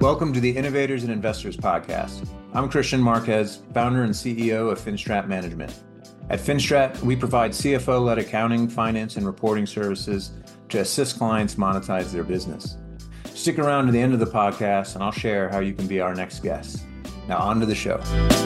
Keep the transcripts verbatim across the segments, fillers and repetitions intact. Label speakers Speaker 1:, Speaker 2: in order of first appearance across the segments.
Speaker 1: Welcome to the Innovators and Investors Podcast. I'm Christian Marquez, founder and C E O of Finstrat Management. At Finstrat, we provide C F O-led accounting, finance, and reporting services to assist clients monetize their business. Stick around to the end of the podcast, and I'll share how you can be our next guest. Now, on to the show.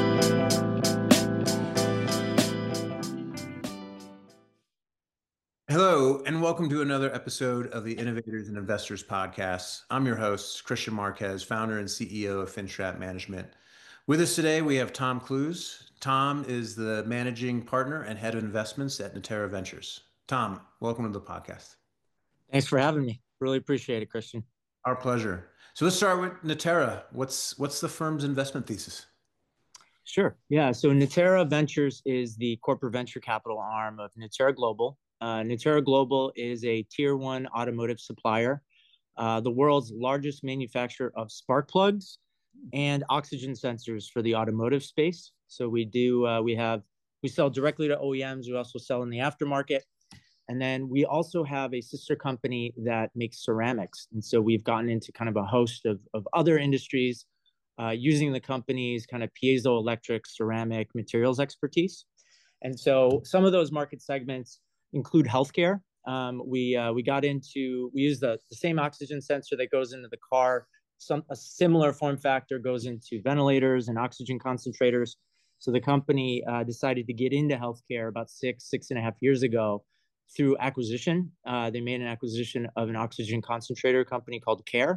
Speaker 1: Hello, and welcome to another episode of the Innovators and Investors Podcast. I'm your host, Christian Marquez, founder and C E O of Finstrat Management. With us today, we have Tom Clues. Tom is the managing partner and head of investments at Natera Ventures. Tom, welcome to the podcast.
Speaker 2: Thanks for having me. Really appreciate it, Christian.
Speaker 1: Our pleasure. So let's start with Natera. What's what's the firm's investment thesis?
Speaker 2: Sure. Yeah. So Natera Ventures is the corporate venture capital arm of Natera Global. Uh, Natera Global is a tier one automotive supplier, uh, the world's largest manufacturer of spark plugs and oxygen sensors for the automotive space. So we do, uh, we have, we sell directly to O E Ms. We also sell in the aftermarket. And then we also have a sister company that makes ceramics. And so we've gotten into kind of a host of, of other industries uh, using the company's kind of piezoelectric ceramic materials expertise. And so some of those market segments include healthcare. Um, we uh, we got into, we use the, the same oxygen sensor that goes into the car. Some a similar form factor goes into ventilators and oxygen concentrators. So the company uh, decided to get into healthcare about six, six and a half years ago through acquisition. Uh, they made an acquisition of an oxygen concentrator company called Care.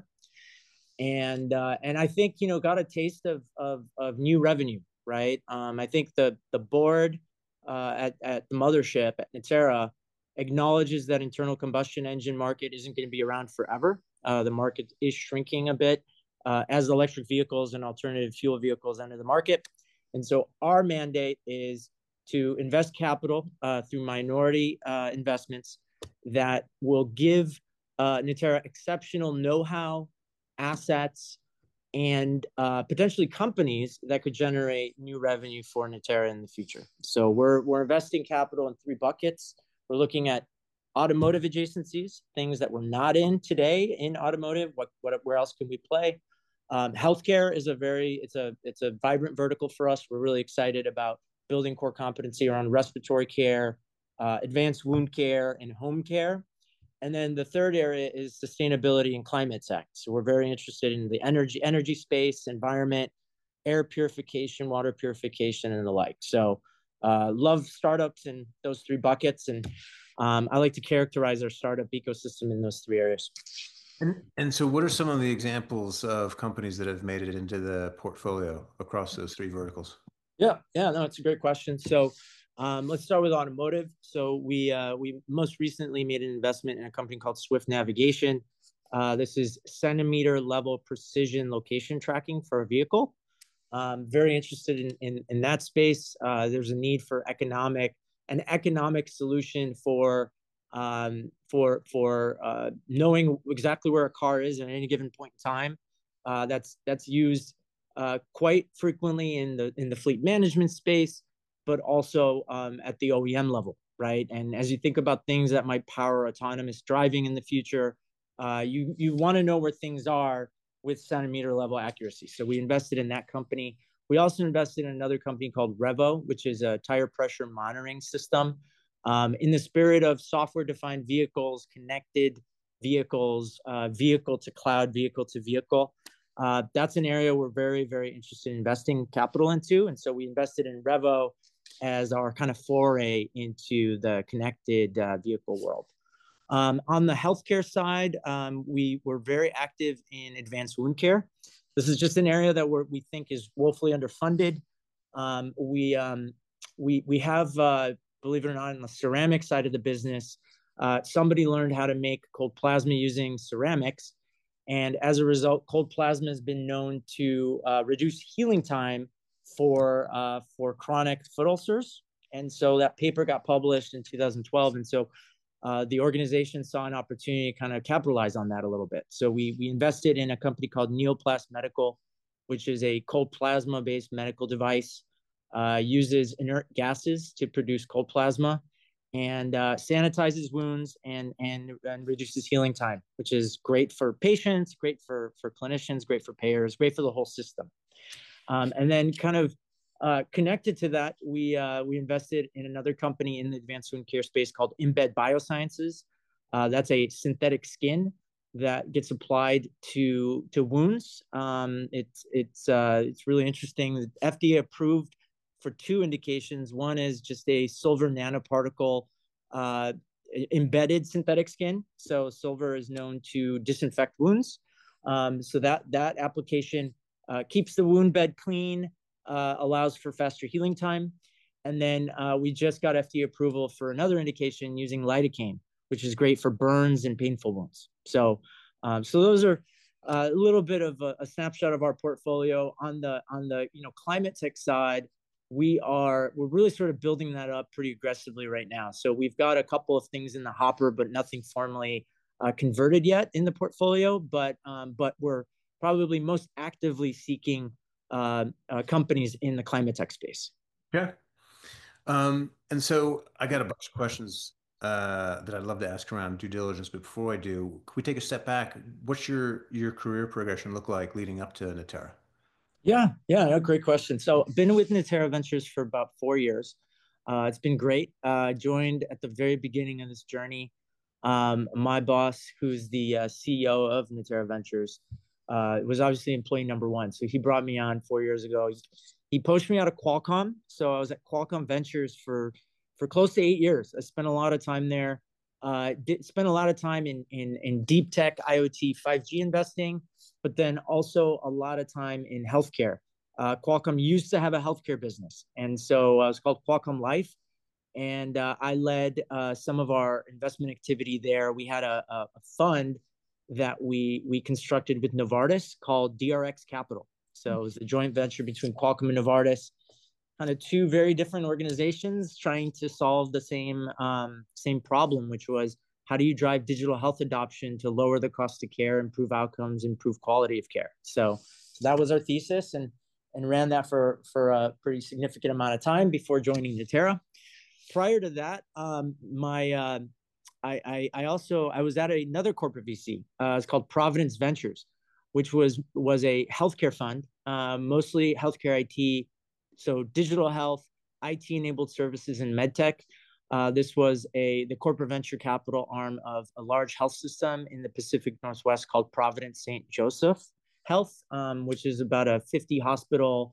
Speaker 2: And uh, and I think, you know, got a taste of of, of new revenue, right? Um, I think the the board uh, at, at the mothership at Natera acknowledges that internal combustion engine market isn't going to be around forever. Uh, the market is shrinking a bit uh, as electric vehicles and alternative fuel vehicles enter the market. And so our mandate is to invest capital uh, through minority uh, investments that will give uh, Natera exceptional know-how, assets, and uh, potentially companies that could generate new revenue for Natera in the future. So we're we're investing capital in three buckets. We're looking at automotive adjacencies, things that we're not in today in automotive. What what where else can we play? Um, healthcare is a very it's a it's a vibrant vertical for us. We're really excited about building core competency around respiratory care, uh, advanced wound care, and home care. And then the third area is sustainability and climate tech. So we're very interested in the energy, energy space, environment, air purification, water purification, and the like. So uh, love startups in those three buckets. And um, I like to characterize our startup ecosystem in those three areas.
Speaker 1: And, and so what are some of the examples of companies that have made it into the portfolio across those three verticals?
Speaker 2: Yeah, yeah, no, it's a great question. So Um, let's start with automotive. So we uh, we most recently made an investment in a company called Swift Navigation. Uh, this is centimeter level precision location tracking for a vehicle. Um, very interested in, in, in that space. Uh, there's a need for economic an economic solution for um, for for uh, knowing exactly where a car is at any given point in time. Uh, that's that's used uh, quite frequently in the in the fleet management space, but also um, at the O E M level, right? And as you think about things that might power autonomous driving in the future, uh, you you want to know where things are with centimeter level accuracy. So we invested in that company. We also invested in another company called Revo, which is a tire pressure monitoring system. Um, in the spirit of software-defined vehicles, connected vehicles, uh, vehicle to cloud, vehicle to vehicle, uh, that's an area we're very, very interested in investing capital into. And so we invested in Revo as our kind of foray into the connected uh, vehicle world. Um, on the healthcare side, um, we were very active in advanced wound care. This is just an area that we're, we think is woefully underfunded. Um, we, um, we, we have, uh, believe it or not, on the ceramic side of the business, uh, somebody learned how to make cold plasma using ceramics. And as a result, cold plasma has been known to uh, reduce healing time for uh, for chronic foot ulcers. And so that paper got published in two thousand twelve. And so uh, the organization saw an opportunity to kind of capitalize on that a little bit. So we, we invested in a company called Neoplast Medical, which is a cold plasma-based medical device, uh, uses inert gases to produce cold plasma. and uh, sanitizes wounds and, and and reduces healing time, which is great for patients, great for for clinicians, great for payers, great for the whole system. Um, and then kind of uh, connected to that, we uh, we invested in another company in the advanced wound care space called Embed Biosciences. Uh, that's a synthetic skin that gets applied to to wounds. Um, it's it's uh, it's really interesting. F D A approved for two indications. One is just a silver nanoparticle uh, embedded synthetic skin. So silver is known to disinfect wounds. Um, so that that application uh, keeps the wound bed clean, uh, allows for faster healing time. And then uh, we just got F D A approval for another indication using lidocaine, which is great for burns and painful wounds. So, um, so those are uh, a little bit of a, a snapshot of our portfolio. On the on the you know climate tech side, we are we're really sort of building that up pretty aggressively right now. So we've got a couple of things in the hopper, but nothing formally uh, converted yet in the portfolio. But um, but we're probably most actively seeking uh, uh, companies in the climate tech space.
Speaker 1: Yeah. Um, and so I got a bunch of questions uh, that I'd love to ask around due diligence, but before I do, can we take a step back? What's your your career progression look like leading up to Natera?
Speaker 2: Yeah, yeah, great question. So I've been with Natera Ventures for about four years. Uh, it's been great. Uh, joined at the very beginning of this journey. Um, my boss, who's the uh, C E O of Natera Ventures, uh, was obviously employee number one. So he brought me on four years ago. He, he poached me out of Qualcomm. So I was at Qualcomm Ventures for for close to eight years. I spent a lot of time there. Uh, did spend a lot of time in in in deep tech, IoT, five G investing, but then also a lot of time in healthcare. Uh, Qualcomm used to have a healthcare business, and so uh, it was called Qualcomm Life. And uh, I led uh, some of our investment activity there. We had a, a, a fund that we we constructed with Novartis called D R X Capital. So it was a joint venture between Qualcomm and Novartis, kind of two very different organizations trying to solve the same um, same problem, which was how do you drive digital health adoption to lower the cost of care, improve outcomes, improve quality of care. So, so that was our thesis, and and ran that for for a pretty significant amount of time before joining Natera. Prior to that, um, my uh, I, I I also I was at another corporate V C. Uh, it's called Providence Ventures, which was was a healthcare fund, uh, mostly healthcare I T, so digital health, I T-enabled services, and medtech. Uh, this was a the corporate venture capital arm of a large health system in the Pacific Northwest called Providence Saint Joseph Health, um, which is about a fifty hospital,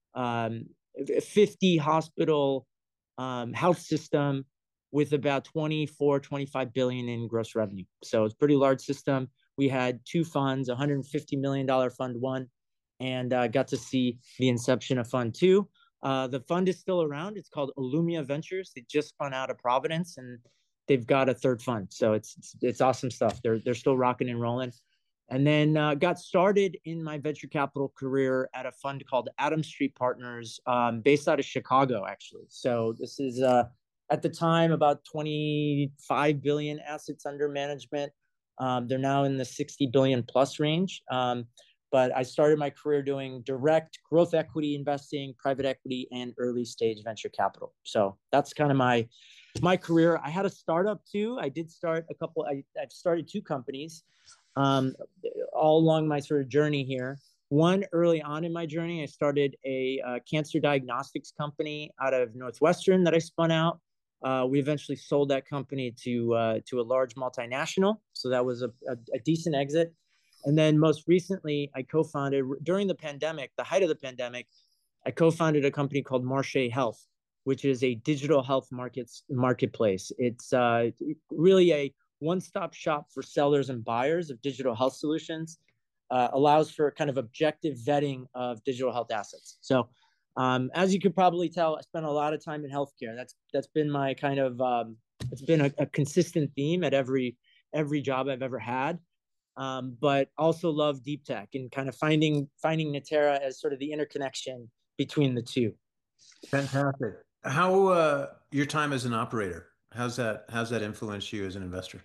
Speaker 2: um, fifty hospital um, health system with about twenty-four, twenty-five billion in gross revenue. So it's a pretty large system. We had two funds, one hundred fifty million dollars fund one, and uh, got to see the inception of fund two. Uh, the fund is still around. It's called Illumia Ventures. They just spun out of Providence, and they've got a third fund. So it's it's, it's awesome stuff. They're they're still rocking and rolling. And then uh, got started in my venture capital career at a fund called Adams Street Partners, um, based out of Chicago, actually. So this is uh, at the time about twenty-five billion assets under management. Um, they're now in the sixty billion plus range. Um, but I started my career doing direct growth equity investing, private equity, and early stage venture capital. So that's kind of my my career. I had a startup too. I did start a couple. I, I've started two companies um, all along my sort of journey here. One early on in my journey, I started a uh, cancer diagnostics company out of Northwestern that I spun out. Uh, we eventually sold that company to uh, to a large multinational, so that was a, a, a decent exit. And then most recently, I co-founded during the pandemic, the height of the pandemic, I co-founded a company called Marche Health, which is a digital health markets marketplace. It's uh, really a one-stop shop for sellers and buyers of digital health solutions. Uh, allows for kind of objective vetting of digital health assets. So, um, as you could probably tell, I spent a lot of time in healthcare. That's that's been my kind of um, it's been a, a consistent theme at every every job I've ever had. Um, but also love deep tech and kind of finding finding Natera as sort of the interconnection between the two.
Speaker 1: Fantastic. How uh, your time as an operator? How's that? How's that influenced you as an investor?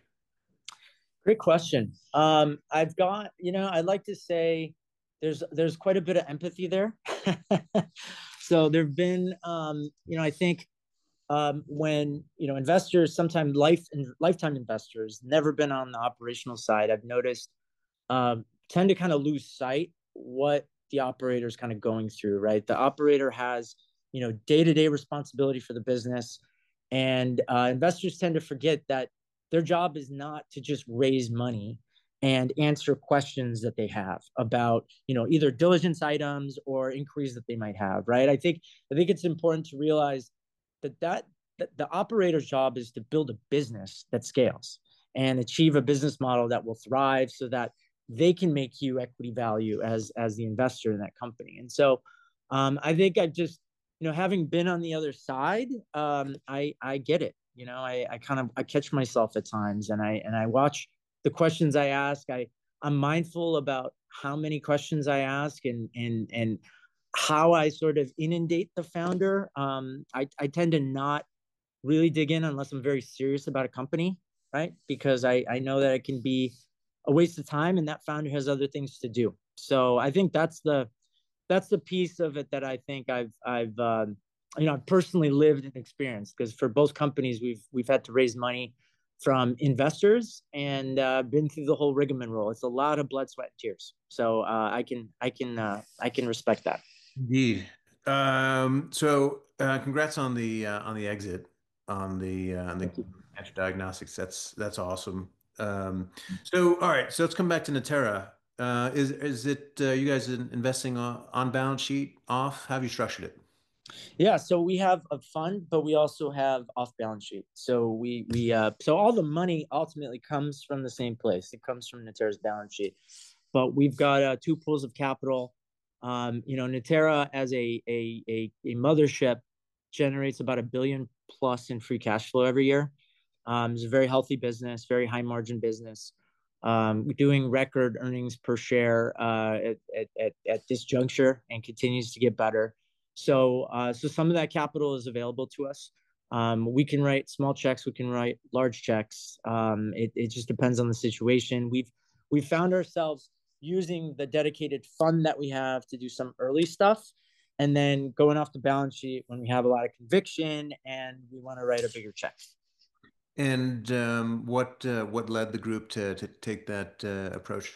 Speaker 2: Great question. Um, I've got, you know, I'd like to say there's there's quite a bit of empathy there. So there've been, um, you know, I think um, when you know investors, sometimes life and lifetime investors, never been on the operational side, I've noticed um, tend to kind of lose sight what the operator is kind of going through. Right, the operator has you know day to day responsibility for the business, and uh, investors tend to forget that their job is not to just raise money and answer questions that they have about you know either diligence items or inquiries that they might have. Right, I think I think it's important to realize that that, that the operator's job is to build a business that scales and achieve a business model that will thrive so that they can make you equity value as as the investor in that company. And so um, I think I just you know having been on the other side, um, I I get it. You know, I I kind of I catch myself at times, and I and I watch the questions I ask. I I'm mindful about how many questions I ask, and and and how I sort of inundate the founder. Um, I I tend to not really dig in unless I'm very serious about a company, right? Because I I know that it can be a waste of time, and that founder has other things to do. So I think that's the that's the piece of it that I think I've I've um, you know personally lived and experienced, because for both companies we've we've had to raise money from investors and uh, been through the whole rigmarole. It's a lot of blood, sweat, and tears. So uh, I can I can uh, I can respect that.
Speaker 1: Indeed. Um, so uh, congrats on the uh, on the exit on the uh, on the
Speaker 2: Thank you.
Speaker 1: cancer diagnostics. That's that's awesome. Um, so all right, so let's come back to Natera. Uh, is is it uh, you guys in- investing on, on balance sheet off? How have you structured it?
Speaker 2: Yeah, so we have a fund, but we also have off balance sheet. So we we uh so all the money ultimately comes from the same place. It comes from Natera's balance sheet. But we've got uh, two pools of capital. Um, you know, Natera as a, a a a mothership generates about a billion plus in free cash flow every year. Um, it's a very healthy business, very high margin business. Um, we're doing record earnings per share uh, at, at, at, at this juncture, and continues to get better. So, uh, so some of that capital is available to us. Um, we can write small checks, we can write large checks. Um, it, it just depends on the situation. We've we found ourselves using the dedicated fund that we have to do some early stuff, and then going off the balance sheet when we have a lot of conviction and we want to write a bigger check.
Speaker 1: And um, what uh, what led the group to to take that uh, approach?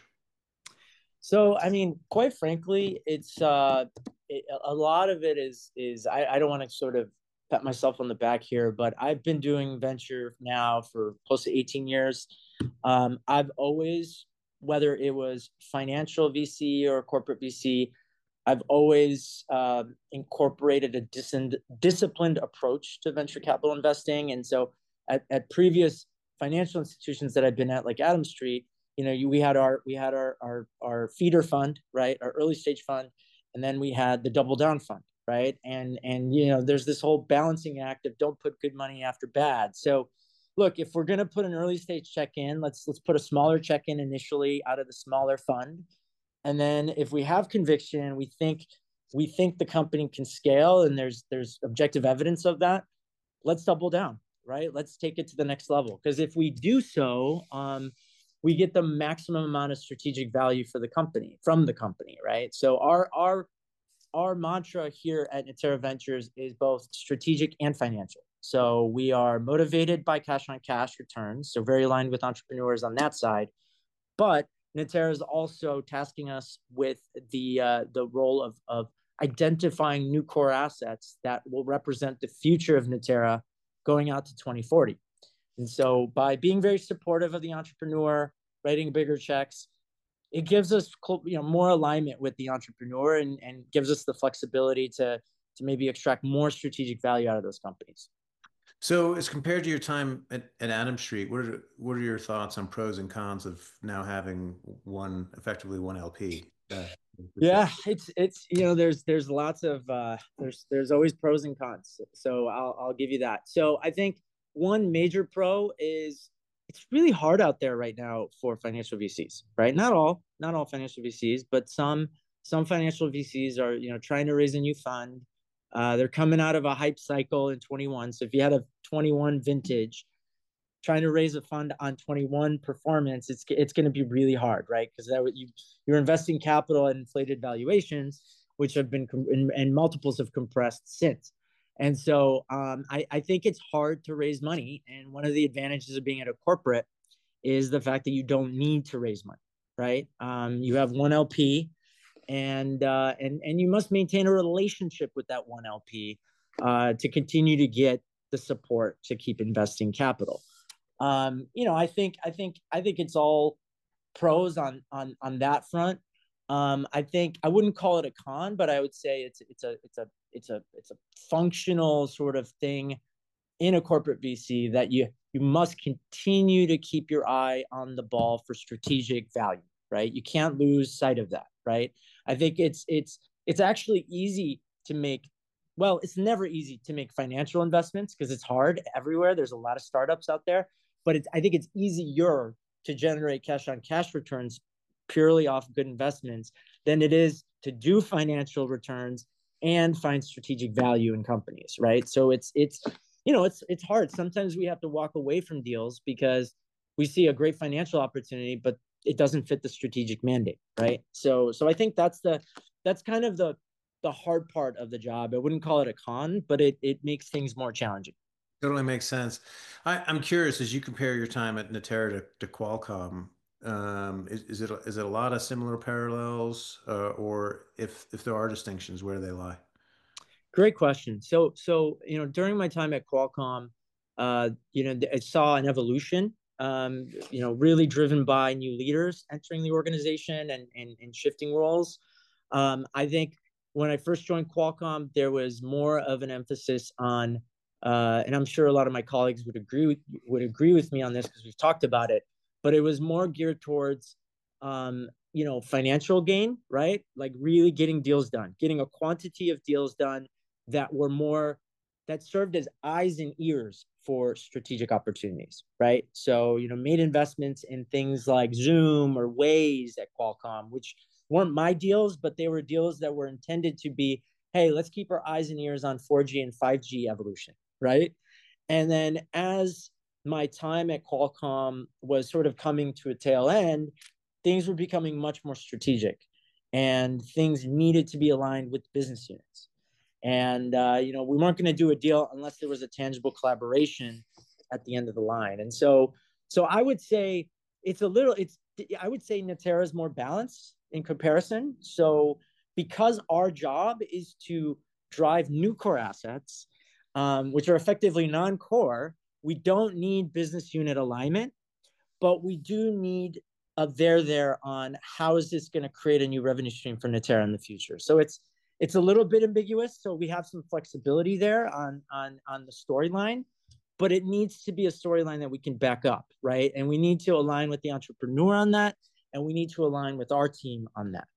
Speaker 2: So, I mean, quite frankly, it's uh, it, a lot of it is is I, I don't want to sort of pat myself on the back here, but I've been doing venture now for close to eighteen years. Um, I've always, whether it was financial V C or corporate V C, I've always uh, incorporated a dis- disciplined approach to venture capital investing. And so at, at previous financial institutions that I've been at, like Adam Street, you know, you, we had our we had our, our our feeder fund, right, our early stage fund, and then we had the double down fund, right, and and you know, there's this whole balancing act of don't put good money after bad. So, look, if we're gonna put an early stage check in, let's let's put a smaller check in initially out of the smaller fund, and then if we have conviction, we think we think the company can scale, and there's there's objective evidence of that, let's double down, right? Let's take it to the next level. Because if we do so, um, we get the maximum amount of strategic value for the company from the company, right? So our our our mantra here at Natera Ventures is both strategic and financial. So we are motivated by cash on cash returns, so very aligned with entrepreneurs on that side. But Natera is also tasking us with the uh, the role of of identifying new core assets that will represent the future of Natera going out to twenty forty. And so by being very supportive of the entrepreneur, writing bigger checks, it gives us you know more alignment with the entrepreneur, and, and gives us the flexibility to to maybe extract more strategic value out of those companies.
Speaker 1: So, as compared to your time at, at Adam Street, what are what are your thoughts on pros and cons of now having one effectively one L P? Uh,
Speaker 2: Yeah, it's it's you know there's there's lots of uh, there's there's always pros and cons. So I'll I'll give you that. So I think one major pro is it's really hard out there right now for financial V Cs, right? Not all, not all financial V Cs, but some some financial V Cs are you know trying to raise a new fund. Uh, they're coming out of a hype cycle in twenty-one. So if you had a twenty-one vintage, trying to raise a fund on twenty-one performance, it's it's going to be really hard, right? Because that you you're investing capital at inflated valuations, which have been and, and multiples have compressed since. And so um, I, I think it's hard to raise money. And one of the advantages of being at a corporate is the fact that you don't need to raise money, right? Um, you have one L P, and uh, and and you must maintain a relationship with that one L P uh, to continue to get the support to keep investing capital. Um, you know, I think I think I think it's all pros on on on that front. Um, I think I wouldn't call it a con, but I would say it's it's a it's a it's a it's a functional sort of thing in a corporate V C that you you must continue to keep your eye on the ball for strategic value, right? You can't lose sight of that, right? I think it's it's it's actually easy to make, well, it's never easy to make financial investments because it's hard everywhere. There's a lot of startups out there, but it's, I think it's easier to generate cash on cash returns purely off good investments than it is to do financial returns and find strategic value in companies, right? So it's it's you know it's it's hard. Sometimes we have to walk away from deals because we see a great financial opportunity, but it doesn't fit the strategic mandate, right? So so I think that's the that's kind of the the hard part of the job. I wouldn't call it a con, but it it makes things more challenging.
Speaker 1: Totally makes sense. I, I'm curious, as you compare your time at Natera to, to Qualcomm, um, is, is it is it a lot of similar parallels, uh, or if if there are distinctions, where do they lie?
Speaker 2: Great question. So, so you know, during my time at Qualcomm, uh, you know, I saw an evolution. Um, you know, really driven by new leaders entering the organization and and, and shifting roles. Um, I think when I first joined Qualcomm, there was more of an emphasis on, uh, and I'm sure a lot of my colleagues would agree with, would agree with me on this because we've talked about it. But it was more geared towards, um, you know, financial gain, right? Like really getting deals done, getting a quantity of deals done that were more that served as eyes and ears for strategic opportunities, right? So, you know, made investments in things like Zoom or Waze at Qualcomm, which weren't my deals, but they were deals that were intended to be, hey, let's keep our eyes and ears on four G and five G evolution, right? And then as my time at Qualcomm was sort of coming to a tail end, things were becoming much more strategic and things needed to be aligned with business units. And, uh, you know, we weren't going to do a deal unless there was a tangible collaboration at the end of the line. And so, so I would say it's a little, it's, I would say Natera is more balanced in comparison. So because our job is to drive new core assets, um, which are effectively non-core, we don't need business unit alignment, but we do need a there there on how is this going to create a new revenue stream for Natera in the future. So it's it's a little bit ambiguous. So we have some flexibility there on on on the storyline, but it needs to be a storyline that we can back up, right? And we need to align with the entrepreneur on that, and we need to align with our team on that.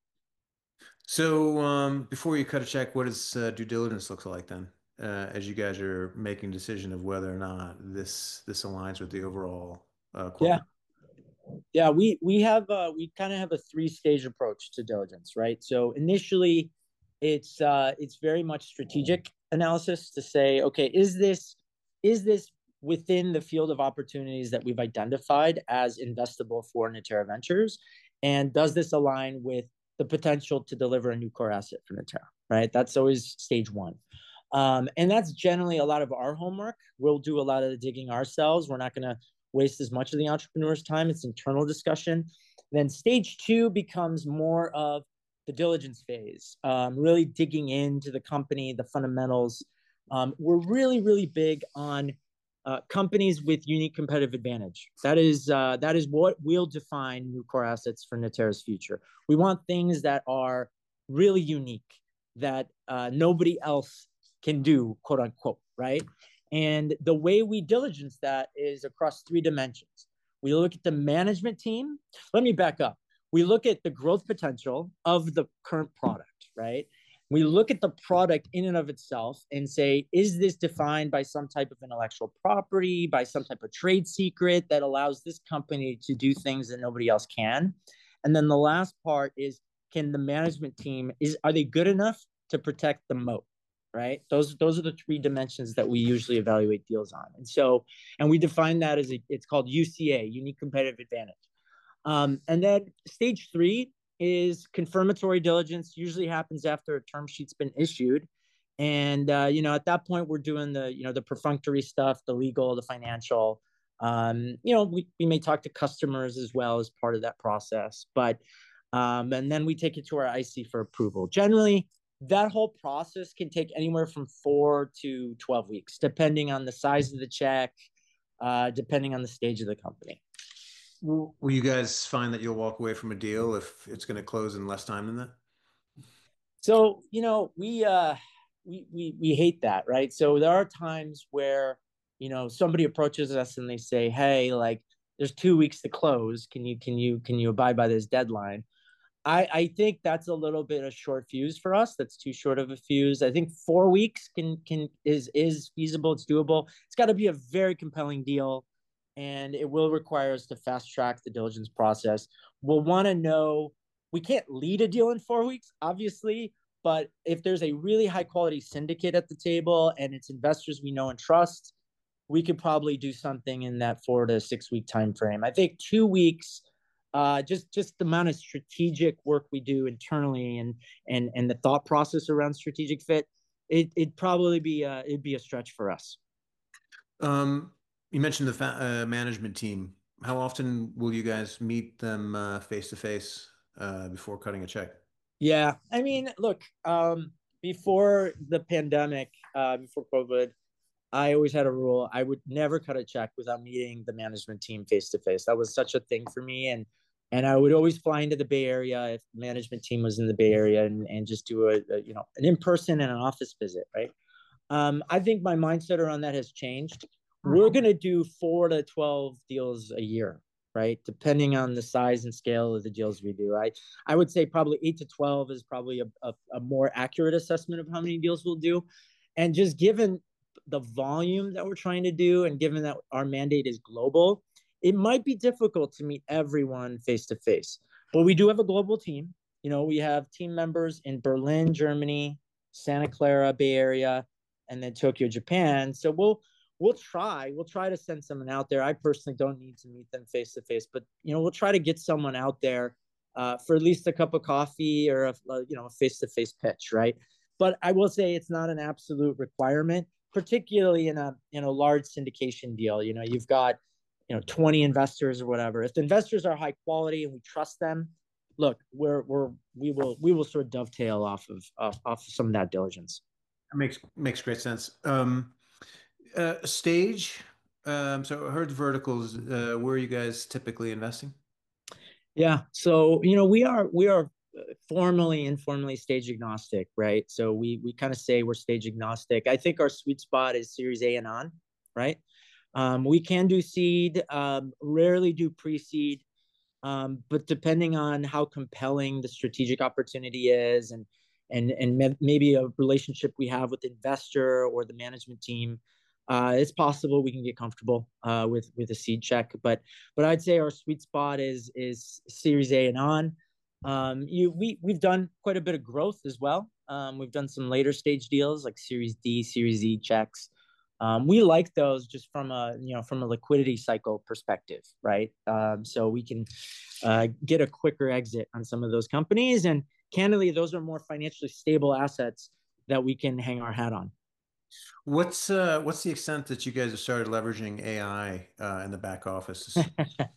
Speaker 1: So, um, before you cut a check, what does uh, due diligence look like then, uh, as you guys are making a decision of whether or not this this aligns with the overall uh,
Speaker 2: Yeah,
Speaker 1: corporate?
Speaker 2: yeah. We we have uh, we kind of have a three stage approach to diligence, right? So initially, it's uh, it's very much strategic analysis to say, okay, is this is this within the field of opportunities that we've identified as investable for Natera Ventures, and does this align with the potential to deliver a new core asset for Natera? Right, that's always stage one. Um, and that's generally a lot of our homework. We'll do a lot of the digging ourselves. We're not going to waste as much of the entrepreneur's time. It's internal discussion. Then stage two becomes more of the diligence phase, um, really digging into the company, the fundamentals. Um, we're really, really big on uh, companies with unique competitive advantage. That is uh, that is what will define new core assets for Natera's future. We want things that are really unique, that uh, nobody else can do, quote unquote, right? And the way we diligence that is across three dimensions. We look at the management team. Let me back up. We look at the growth potential of the current product, right? We look at the product in and of itself and say, is this defined by some type of intellectual property, by some type of trade secret that allows this company to do things that nobody else can? And then the last part is, can the management team, is are they good enough to protect the moat? Right? Those those are the three dimensions that we usually evaluate deals on. And so, and we define that as a, it's called U C A, unique competitive advantage. Um, and then stage three is confirmatory diligence. Usually happens after a term sheet's been issued, And uh, you know, at that point, we're doing the you know the perfunctory stuff, the legal, the financial. Um, you know, we, we may talk to customers as well as part of that process, but um, and then we take it to our I C for approval. Generally, that whole process can take anywhere from four to twelve weeks, depending on the size of the check, uh, depending on the stage of the company.
Speaker 1: Will will you guys find that you'll walk away from a deal if it's going to close in less time than that?
Speaker 2: So, you know, we uh we we we hate that, right? So there are times where, you know, somebody approaches us and they say, "Hey, like there's two weeks to close. Can you can you can you abide by this deadline?" I I think that's a little bit of short fuse for us. That's too short of a fuse. I think four weeks can can is is feasible. It's doable. It's got to be a very compelling deal, and it will require us to fast track the diligence process. We'll want to know. We can't lead a deal in four weeks, obviously, but if there's a really high quality syndicate at the table and it's investors we know and trust, we could probably do something in that four to six week time frame. I think two weeks, uh, just just the amount of strategic work we do internally and and and the thought process around strategic fit, it it'd probably be uh, it'd be a stretch for us.
Speaker 1: Um, you mentioned the fa uh, management team. How often will you guys meet them uh, face to face uh, before cutting a check?
Speaker 2: Yeah, I mean, look, um, before the pandemic, uh, before COVID, I always had a rule. I would never cut a check without meeting the management team face to face. That was such a thing for me. And and I would always fly into the Bay Area if the management team was in the Bay Area and, and just do a, a you know an in person and an office visit, right? Um, I think my mindset around that has changed. We're gonna do four to twelve deals a year, right? Depending on the size and scale of the deals we do. I I would say probably eight to twelve is probably a, a, a more accurate assessment of how many deals we'll do. And just given the volume that we're trying to do, and given that our mandate is global, it might be difficult to meet everyone face to face. But we do have a global team. You know, we have team members in Berlin, Germany, Santa Clara, Bay Area, and then Tokyo, Japan. So we'll we'll try we'll try to send someone out there. I personally don't need to meet them face to face, but you know, we'll try to get someone out there uh, for at least a cup of coffee or a, you know a face to face pitch, right? But I will say it's not an absolute requirement, particularly in a in a large syndication deal. You know, you've got you know twenty investors or whatever. If the investors are high quality and we trust them, look, we're we're we will we will sort of dovetail off of off, off of some of that diligence.
Speaker 1: That makes makes great sense. Um, uh, stage. Um, so I heard verticals. Uh, where are you guys typically investing?
Speaker 2: Yeah. So, you know, we are we are formally, informally stage agnostic, right? So we we kind of say we're stage agnostic. I think our sweet spot is Series A and on, right? Um, we can do seed, um, rarely do pre-seed, um, but depending on how compelling the strategic opportunity is, and and and maybe a relationship we have with the investor or the management team, uh, it's possible we can get comfortable uh, with with a seed check. But but I'd say our sweet spot is is Series A and on. Um, you we we've done quite a bit of growth as well. Um, we've done some later stage deals like Series D, Series E checks. Um, we like those just from a you know from a liquidity cycle perspective, right? Um, so we can uh, get a quicker exit on some of those companies, and candidly, those are more financially stable assets that we can hang our hat on.
Speaker 1: What's uh, what's the extent that you guys have started leveraging A I uh, in the back office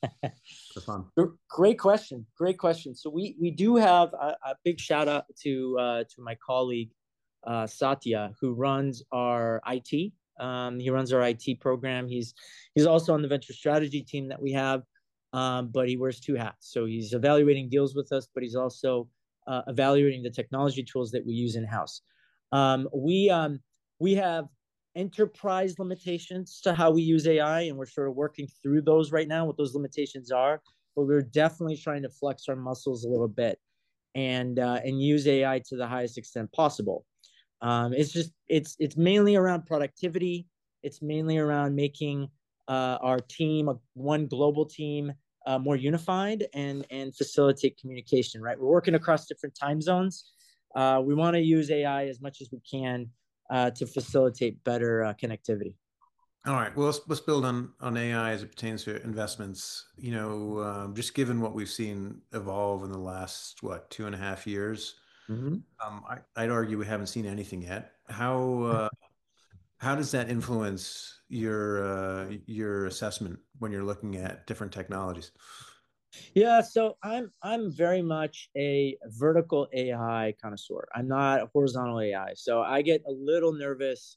Speaker 1: for fun?
Speaker 2: Great question. Great question. So we we do have a, a big shout out to uh, to my colleague uh, Satya, who runs our I T. Um, he runs our I T program. He's he's also on the venture strategy team that we have, um, but he wears two hats. So he's evaluating deals with us, but he's also uh, evaluating the technology tools that we use in house. Um, we um, we have enterprise limitations to how we use A I, and we're sort of working through those right now, what those limitations are. But we're definitely trying to flex our muscles a little bit and uh, and use A I to the highest extent possible. Um, it's just it's it's mainly around productivity. It's mainly around making uh, our team a one global team uh, more unified and and facilitate communication. Right, we're working across different time zones. Uh, we want to use A I as much as we can uh, to facilitate better uh, connectivity.
Speaker 1: All right. Well, let's let's build on on A I as it pertains to investments. You know, um, just given what we've seen evolve in the last what two and a half years,
Speaker 2: Mm-hmm.
Speaker 1: um, I, I'd argue we haven't seen anything yet. how uh, how does that influence your uh, your assessment when you're looking at different technologies?
Speaker 2: Yeah, so I'm I'm very much a vertical A I connoisseur. I'm not a horizontal A I. So I get a little nervous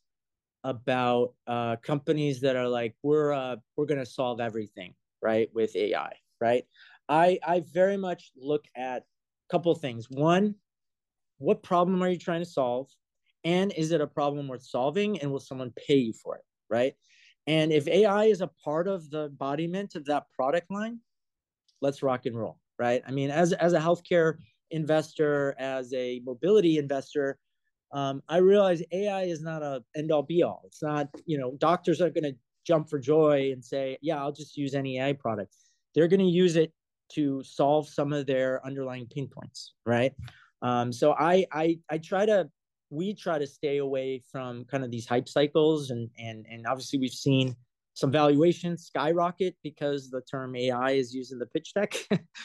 Speaker 2: about uh, companies that are like, we're uh, we're going to solve everything, right, with A I, right? I I very much look at a couple of things. One, what problem are you trying to solve? And is it a problem worth solving? And will someone pay you for it, right? And if A I is a part of the embodiment of that product line, let's rock and roll, right? I mean, as as a healthcare investor, as a mobility investor, um, I realize A I is not a end all be all. It's not, you know, doctors aren't going to jump for joy and say, yeah, I'll just use any A I product. They're going to use it to solve some of their underlying pain points, right? Um, so I, I, I try to, we try to stay away from kind of these hype cycles, and and and obviously we've seen some valuations skyrocket because the term A I is used in the pitch deck.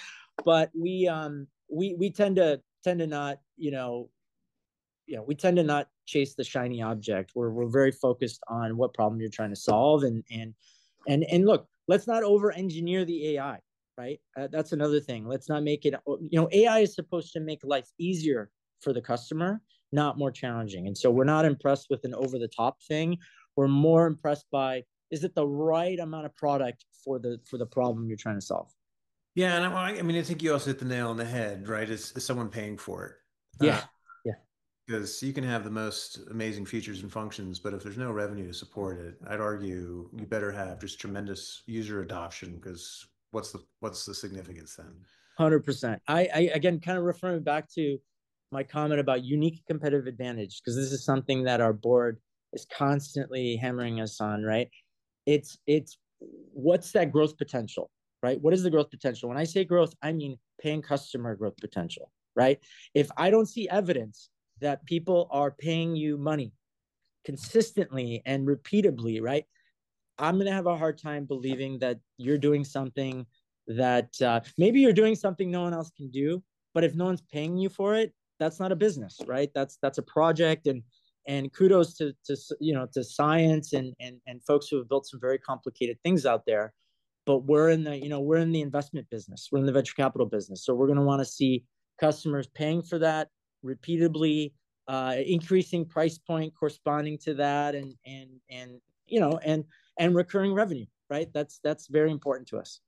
Speaker 2: But we um we we tend to tend to not, you know, you know, we tend to not chase the shiny object. We're we're very focused on what problem you're trying to solve, and and and and look, let's not over engineer the A I, right? Uh, that's another thing. Let's not make it. You know, A I is supposed to make life easier for the customer, not more challenging. And so we're not impressed with an over the top thing. We're more impressed by, is it the right amount of product for the for the problem you're trying to solve?
Speaker 1: Yeah, and I, I mean, I think you also hit the nail on the head, right? Is, is someone paying for it? Uh,
Speaker 2: Yeah, yeah,
Speaker 1: because you can have the most amazing features and functions, but if there's no revenue to support it, I'd argue you better have just tremendous user adoption, because what's the what's the significance then?
Speaker 2: one hundred percent. I, I again kind of referring back to my comment about unique competitive advantage, because this is something that our board is constantly hammering us on, right? It's it's what's that growth potential, right? What is the growth potential? When I say growth, I mean paying customer growth potential, right? If I don't see evidence that people are paying you money consistently and repeatably, right? I'm going to have a hard time believing that you're doing something that uh, maybe you're doing something no one else can do, but if no one's paying you for it, that's not a business, right? That's that's a project. and and kudos to to you know to science and and and folks who have built some very complicated things out there. But we're in the you know we're in the investment business, we're in the venture capital business, so we're going to want to see customers paying for that repeatedly, uh, increasing price point corresponding to that, and and and you know and and recurring revenue, right? That's that's very important to us.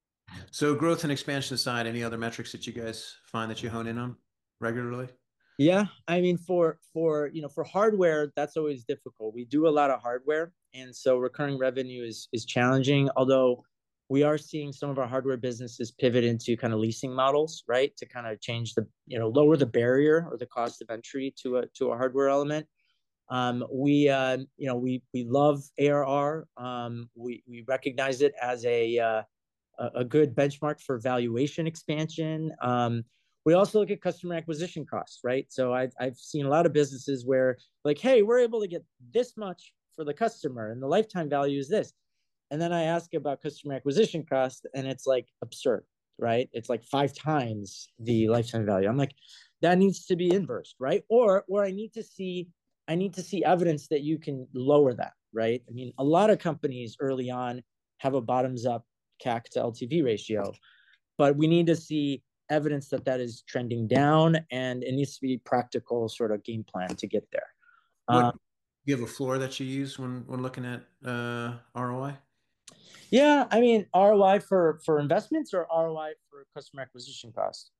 Speaker 1: So growth and expansion aside, any other metrics that you guys find that you hone in on regularly?
Speaker 2: Yeah, I mean, for for you know for hardware, that's always difficult. We do a lot of hardware, and so recurring revenue is is challenging. Although we are seeing some of our hardware businesses pivot into kind of leasing models, right, to kind of change the you know lower the barrier or the cost of entry to a to a hardware element. Um, we uh, you know we we love A R R. Um, we we recognize it as a uh, a, good benchmark for valuation expansion. Um, we also look at customer acquisition costs, right? So I've, I've seen a lot of businesses where, like, hey, we're able to get this much for the customer and the lifetime value is this. And then I ask about customer acquisition cost, and it's like absurd, right? It's like five times the lifetime value. I'm like, that needs to be inversed, right? Or or I need to see I need to see evidence that you can lower that, right? I mean, a lot of companies early on have a bottoms up C A C to L T V ratio, but we need to see evidence that that is trending down, and it needs to be practical sort of game plan to get there.
Speaker 1: What
Speaker 2: Um,
Speaker 1: do you have a floor that you use when when looking at uh, R O I?
Speaker 2: yeah, I mean R O I for for investments or R O I for customer acquisition cost.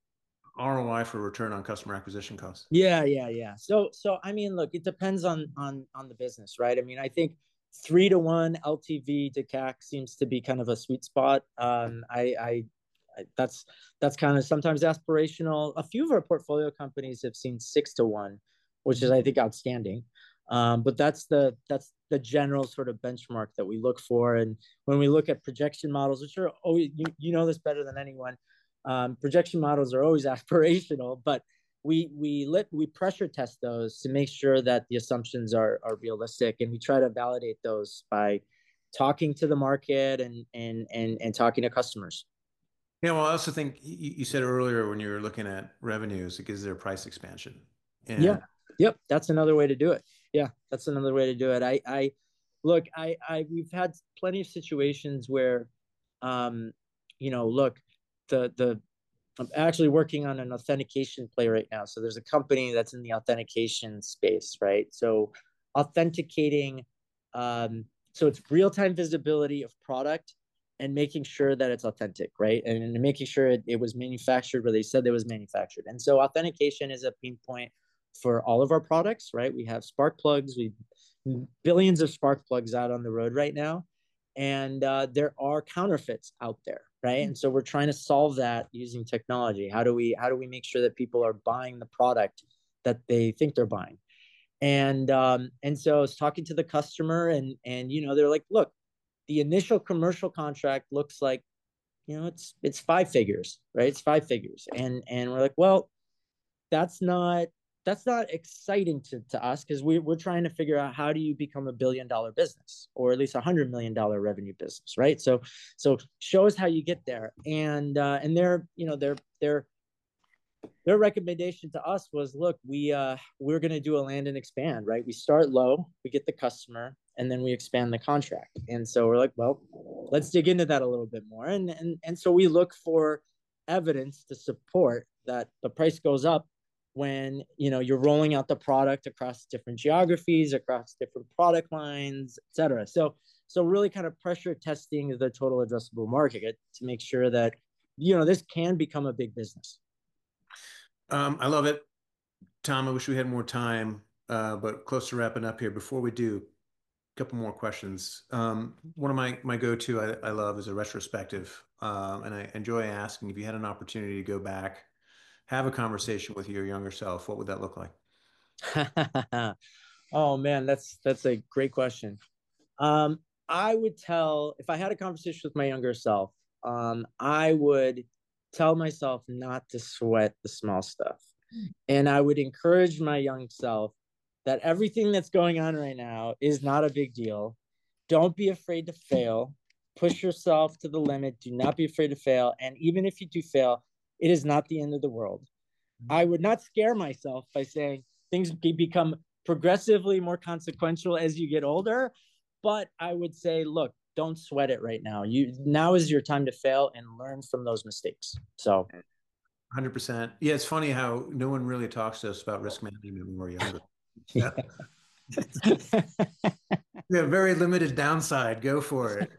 Speaker 1: R O I for return on customer acquisition costs.
Speaker 2: Yeah, yeah, yeah. So so I mean, look, it depends on on on the business, right? I mean, I think three to one L T V to C A C seems to be kind of a sweet spot. Um, I, I that's that's kind of sometimes aspirational. A few of our portfolio companies have seen six to one, which is I think outstanding. Um, but that's the that's the general sort of benchmark that we look for. And when we look at projection models, which are always you, you know this better than anyone, um, projection models are always aspirational, but we we let we pressure test those to make sure that the assumptions are are realistic, and we try to validate those by talking to the market and and and and talking to customers.
Speaker 1: Yeah, well, I also think you, you said earlier when you were looking at revenues, it gives their price expansion.
Speaker 2: Yeah.
Speaker 1: And
Speaker 2: Yep. That's another way to do it. Yeah, that's another way to do it. I, I look, I, I, we've had plenty of situations where, um, you know, look, the, the, I'm actually working on an authentication play right now. So there's a company that's in the authentication space, right? So authenticating, um, so it's real-time visibility of product and making sure that it's authentic, right? And, and making sure it, it was manufactured where they said it was manufactured. And so authentication is a pain point for all of our products, right? We have spark plugs, we billions of spark plugs out on the road right now, and uh, there are counterfeits out there, right? And so we're trying to solve that using technology. How do we how do we make sure that people are buying the product that they think they're buying? And um, and so I was talking to the customer, and and you know they're like, look, the initial commercial contract looks like, you know, it's it's five figures, right? It's five figures, and and we're like, well, that's not that's not exciting to, to us because we, we're trying to figure out how do you become a billion dollar business or at least a hundred million dollar revenue business, right? So so show us how you get there. And uh, and their you know their their their recommendation to us was, look, we uh, we're going to do a land and expand, right? We start low, we get the customer, and then we expand the contract. And so we're like, well, let's dig into that a little bit more. And and and so we look for evidence to support that the price goes up when, you know, you're rolling out the product across different geographies, across different product lines, et cetera. So, so really kind of pressure testing the total addressable market to make sure that, you know, this can become a big business.
Speaker 1: Um, I love it. Tom, I wish we had more time, uh, but close to wrapping up here. Before we do, a couple more questions. Um, one of my, my go-to I, I love is a retrospective. Um, and I enjoy asking if you had an opportunity to go back, have a conversation with your younger self, what would that look like?
Speaker 2: Oh man, that's that's a great question. Um, I would tell if I had a conversation with my younger self, um, I would tell myself not to sweat the small stuff. And I would encourage my young self that everything that's going on right now is not a big deal. Don't be afraid to fail. Push yourself to the limit. Do not be afraid to fail. And even if you do fail, it is not the end of the world. I would not scare myself by saying things become progressively more consequential as you get older. But I would say, look, don't sweat it right now. You now is your time to fail and learn from those mistakes. So
Speaker 1: one hundred percent. Yeah, it's funny how no one really talks to us about risk management when we're younger. Yeah. Yeah, very limited downside. Go for it.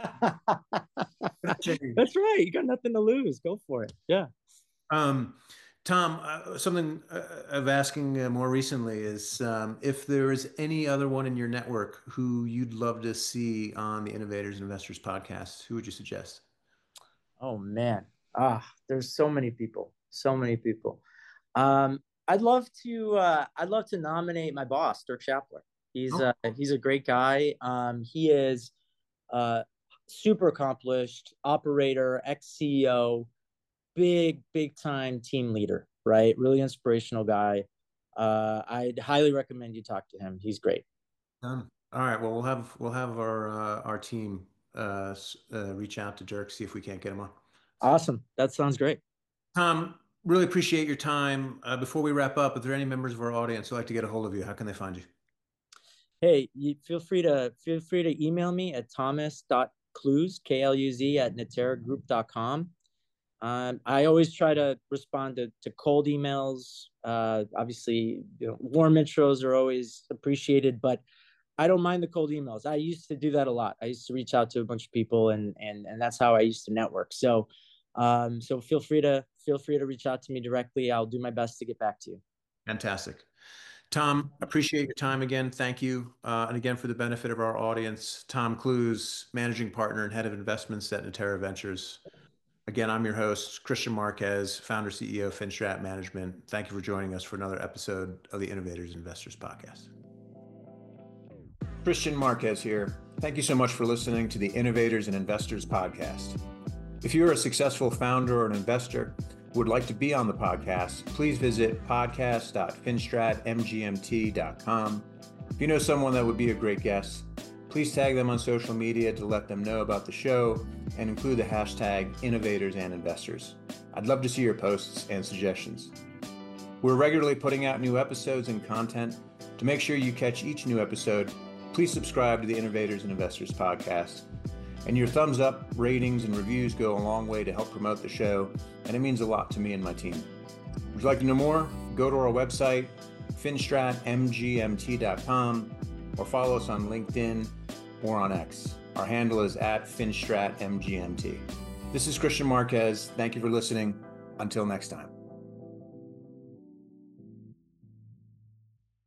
Speaker 2: That's right. You got nothing to lose. Go for it. Yeah.
Speaker 1: Um, Tom, uh, something uh, of asking uh, more recently is um, if there is any other one in your network who you'd love to see on the Innovators and Investors podcast, who would you suggest?
Speaker 2: Oh man, ah, there's so many people, so many people. Um, I'd love to, uh, I'd love to nominate my boss, Dirk Schaffler. He's,
Speaker 1: Oh,
Speaker 2: uh, he's a great guy. Um, he is uh, super accomplished operator, ex C E O, big, big time team leader, right? Really inspirational guy. Uh, I'd highly recommend you talk to him. He's great.
Speaker 1: done. All right. Well, we'll have we'll have our uh, our team uh, uh, reach out to Dirk, see if we can't get him on.
Speaker 2: Awesome. That sounds great.
Speaker 1: Tom, really appreciate your time. Uh, before we wrap up, if there are any members of our audience who'd like to get a hold of you, how can they find you?
Speaker 2: Hey, you feel free to feel free to email me at thomas.kluz, K L U Z, at natera group dot com. Um, I always try to respond to, to cold emails. Uh, obviously, you know, warm intros are always appreciated, but I don't mind the cold emails. I used to do that a lot. I used to reach out to a bunch of people, and and and that's how I used to network. So, um, so feel free to feel free to reach out to me directly. I'll do my best to get back to you.
Speaker 1: Fantastic. Tom, appreciate your time again. Thank you. Uh, and again, for the benefit of our audience, Tom Kluz, Managing Partner and Head of Investments at Natera Ventures. Again, I'm your host, Christian Marquez, Founder, C E O of FinStrat Management. Thank you for joining us for another episode of the Innovators and Investors Podcast. Christian Marquez here. Thank you so much for listening to the Innovators and Investors Podcast. If you're a successful founder or an investor who would like to be on the podcast, please visit podcast dot finstrat m g m t dot com. If you know someone that would be a great guest, please tag them on social media to let them know about the show and include the hashtag Innovators and Investors. I'd love to see your posts and suggestions. We're regularly putting out new episodes and content. To make sure you catch each new episode, please subscribe to the Innovators and Investors podcast. And your thumbs up, ratings, and reviews go a long way to help promote the show, and it means a lot to me and my team. Would you like to know more? Go to our website, finstrat m g m t dot com, or follow us on LinkedIn or on X. Our handle is at finstrat m g m t. This is Christian Marquez. Thank you for listening. Until next time.